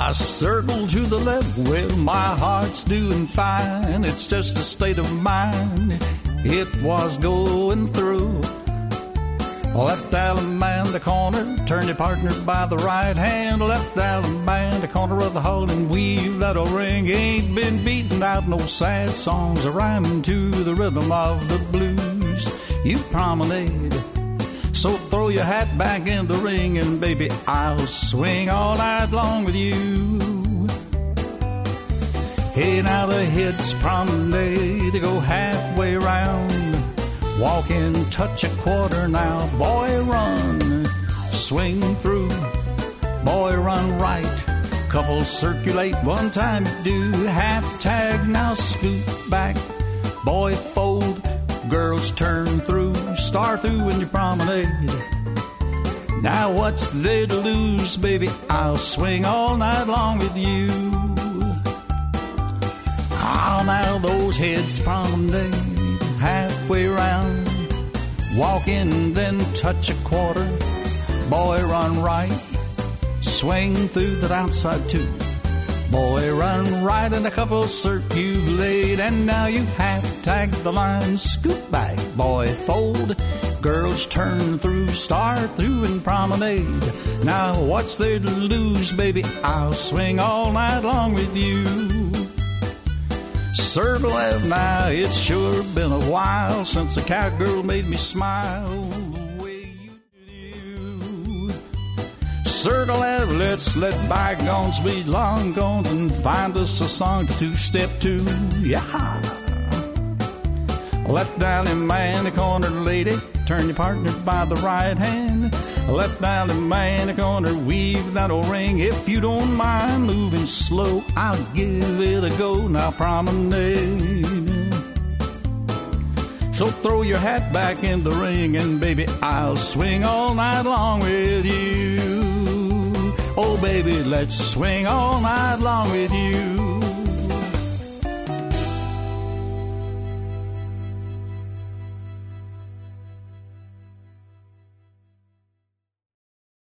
I circle to the left, well, my heart's doing fine. It's just a state of mind it was going through. Left Allemande corner, turn your partner by the right hand. Left Allemande corner of the hall and weave that old ring. Ain't been beating out no sad songs or rhyming to the rhythm of the blues. You promenade, so throw your hat back in the ring and baby, I'll swing all night long with you. Hey, now the hits promenade to go halfway round. Walk in, touch a quarter now, boy run, swing through, boy run right. Couples circulate one time, do half tag, now scoot back, boy fold, girls turn through, star through in your promenade. Now what's there to lose, baby, I'll swing all night long with you. Ah, now those heads promenade halfway round, walk in, then touch a quarter, boy run right, swing through that outside too, boy run right, and a couple circulate, and now you half tag the line, scoot back, boy fold, girls turn through, star through and promenade. Now what's there to lose, baby, I'll swing all night long with you. Circle now, it's sure been a while since a cowgirl made me smile the way you do. Circle, let's let bygones be long gone and find us a song to two-step to. Yeah. Left Allemande corner, lady, turn your partner by the right hand. Left Allemande corner, weave that old ring. If you don't mind moving slow, I'll give it a go. Now promenade. So throw your hat back in the ring and baby, I'll swing all night long with you. Oh baby, let's swing all night long with you.